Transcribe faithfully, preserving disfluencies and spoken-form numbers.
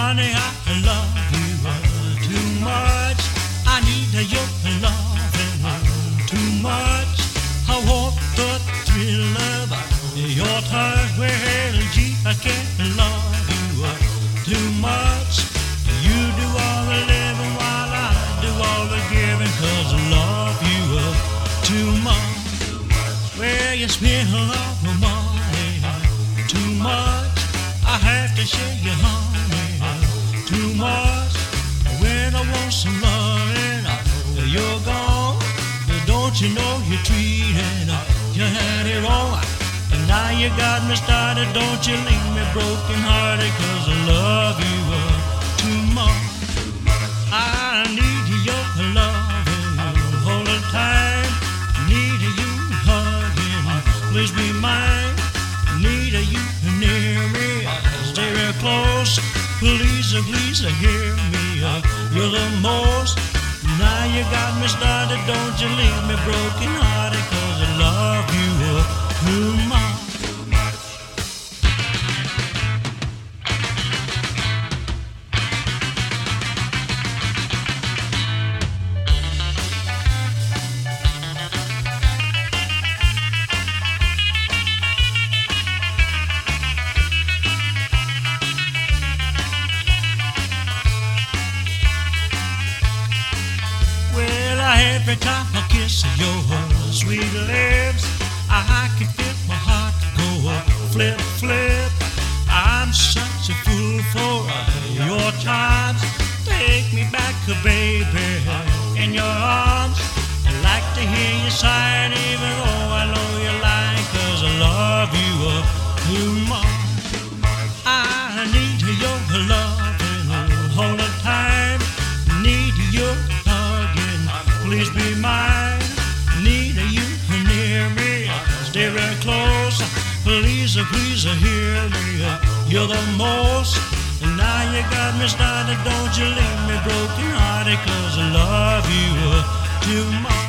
Honey, I love you uh, too much. I need uh, your loving uh, too much. I want the thrill of uh, your touch. Well, gee, I can't love you uh, too much. You do all the living while I do all the giving, 'cause I love you uh, too much. Well, you spend a lot of money uh, too much. I have to share your honey uh, too much. When I want some loving, uh, you're gone. Don't you know you're treating uh, you had it wrong? And now you got me started. Don't you leave me broken hearted, 'cause I love you uh, too much. I need your loving all the time. Need you hugging, please be mine. Need you near me, stay real close. Please, please hear me. You're the most. Now you got me started. Don't you leave me broken hearted, 'cause I love you too much. Every time I kiss your sweet lips, I can feel my heart go flip, flip. I'm such a fool for your charms. Take me back, baby, in your arms. I like to hear you sigh, even though I know you lie, 'cause I love you too much. I need your loving all the time. Need your please be mine. Need you near me, stay real close. Please, please hear me. You're the most. And now you got me started. Don't you leave me broken hearted, 'cause I love you too much.